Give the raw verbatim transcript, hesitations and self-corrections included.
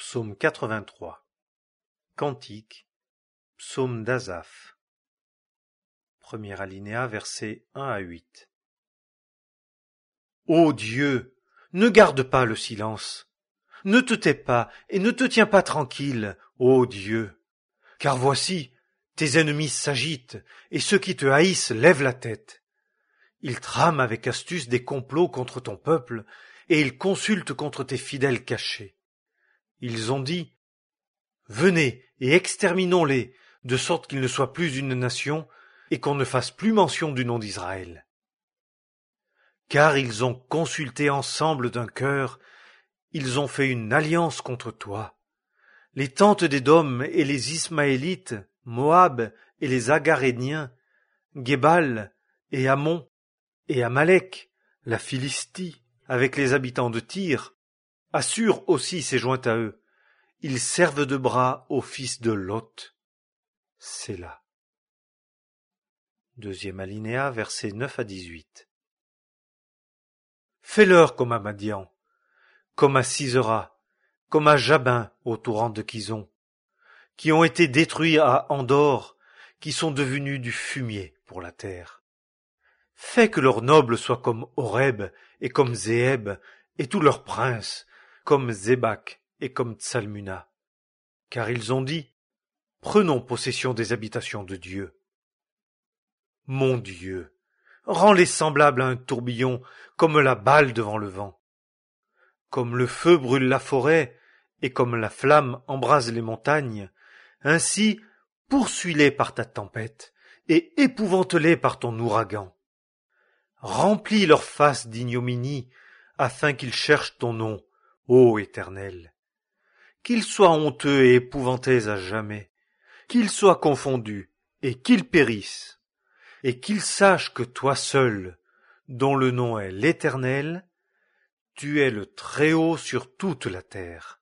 Psaume quatre-vingt-trois. Cantique, psaume d'Asaph. Premier alinéa, versets un à huit. Ô Dieu, ne garde pas le silence, ne te tais pas et ne te tiens pas tranquille, ô Dieu, car voici, tes ennemis s'agitent et ceux qui te haïssent lèvent la tête. Ils trament avec astuce des complots contre ton peuple et ils consultent contre tes fidèles cachés. Ils ont dit: venez et exterminons-les, de sorte qu'ils ne soient plus une nation et qu'on ne fasse plus mention du nom d'Israël. Car ils ont consulté ensemble d'un cœur, ils ont fait une alliance contre toi. Les tentes d'Édom et les Ismaélites, Moab et les Agaréniens, Guébal et Ammon et Amalek, la Philistie, avec les habitants de Tyr, Assur aussi s'est joint à eux. Ils servent de bras aux fils de Lot. Sélah. Deuxième alinéa, versets neuf à dix-huit. Fais-leur comme à Madian, comme à Sisera, comme à Jabin au torrent de Kison, qui ont été détruits à Endor, qui sont devenus du fumier pour la terre. Fais que leurs nobles soient comme Horeb et comme Zéeb, et tous leurs princes, comme Zébak et comme Tsalmuna. Car ils ont dit: prenons possession des habitations de Dieu. Mon Dieu, rends-les semblables à un tourbillon, comme la balle devant le vent. Comme le feu brûle la forêt, et comme la flamme embrase les montagnes, ainsi poursuis-les par ta tempête, et épouvante-les par ton ouragan. Remplis leur face d'ignominie, afin qu'ils cherchent ton nom, ô Éternel. Qu'ils soient honteux et épouvantés à jamais, qu'ils soient confondus, et qu'ils périssent, et qu'ils sachent que toi seul, dont le nom est l'Éternel, tu es le Très-Haut sur toute la terre.